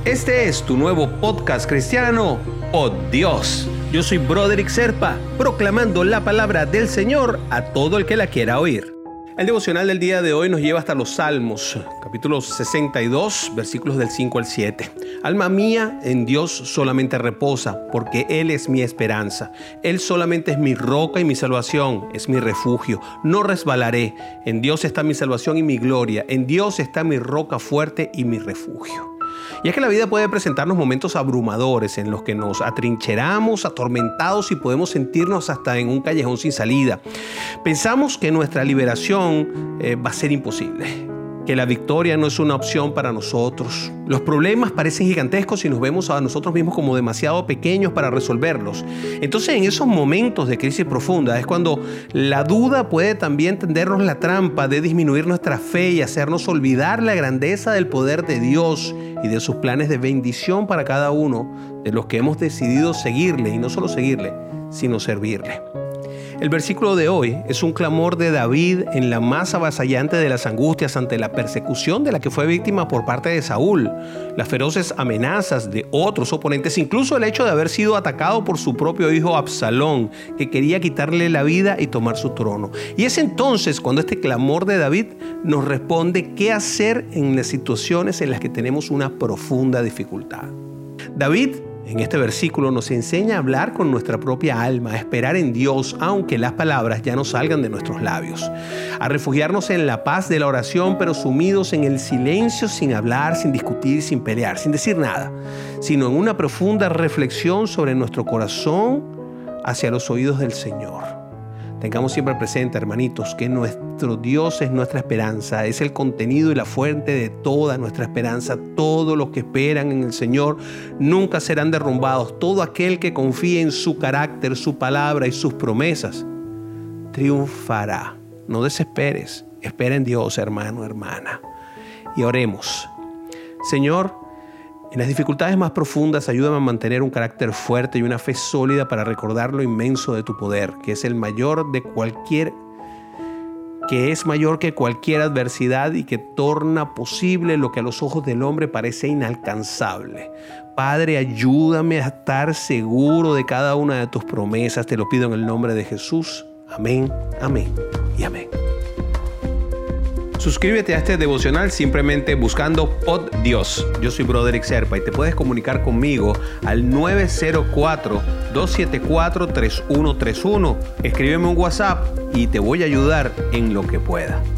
Este es tu nuevo podcast cristiano, Oh Dios. Yo soy Broderick Serpa, proclamando la palabra del Señor a todo el que la quiera oír. El devocional del día de hoy nos lleva hasta los Salmos, capítulo 62, versículos del 5 al 7. Alma mía, en Dios solamente reposa, porque Él es mi esperanza. Él solamente es mi roca y mi salvación, es mi refugio. No resbalaré. En Dios está mi salvación y mi gloria. En Dios está mi roca fuerte y mi refugio. Y es que la vida puede presentarnos momentos abrumadores en los que nos atrincheramos, atormentados y podemos sentirnos hasta en un callejón sin salida. Pensamos que nuestra liberación va a ser imposible, que la victoria no es una opción para nosotros. Los problemas parecen gigantescos y nos vemos a nosotros mismos como demasiado pequeños para resolverlos. Entonces, en esos momentos de crisis profunda es cuando la duda puede también tendernos la trampa de disminuir nuestra fe y hacernos olvidar la grandeza del poder de Dios y de sus planes de bendición para cada uno de los que hemos decidido seguirle, y no solo seguirle, sino servirle. El versículo de hoy es un clamor de David en la más avasallante de las angustias ante la persecución de la que fue víctima por parte de Saúl, las feroces amenazas de otros oponentes, incluso el hecho de haber sido atacado por su propio hijo Absalón, que quería quitarle la vida y tomar su trono. Y es entonces cuando este clamor de David nos responde qué hacer en las situaciones en las que tenemos una profunda dificultad. David, en este versículo, nos enseña a hablar con nuestra propia alma, a esperar en Dios, aunque las palabras ya no salgan de nuestros labios, a refugiarnos en la paz de la oración, pero sumidos en el silencio, sin hablar, sin discutir, sin pelear, sin decir nada, sino en una profunda reflexión sobre nuestro corazón hacia los oídos del Señor. Tengamos siempre presente, hermanitos, que nuestro Dios es nuestra esperanza, es el contenido y la fuente de toda nuestra esperanza. Todos los que esperan en el Señor nunca serán derrumbados. Todo aquel que confíe en su carácter, su palabra y sus promesas, triunfará. No desesperes, espera en Dios, hermano, hermana. Y oremos. Señor, en las dificultades más profundas, ayúdame a mantener un carácter fuerte y una fe sólida para recordar lo inmenso de tu poder, que es mayor que cualquier adversidad y que torna posible lo que a los ojos del hombre parece inalcanzable. Padre, ayúdame a estar seguro de cada una de tus promesas. Te lo pido en el nombre de Jesús. Amén, amén y amén. Suscríbete a este devocional simplemente buscando Pod Dios. Yo soy Broderick Serpa y te puedes comunicar conmigo al 904-274-3131. Escríbeme un WhatsApp y te voy a ayudar en lo que pueda.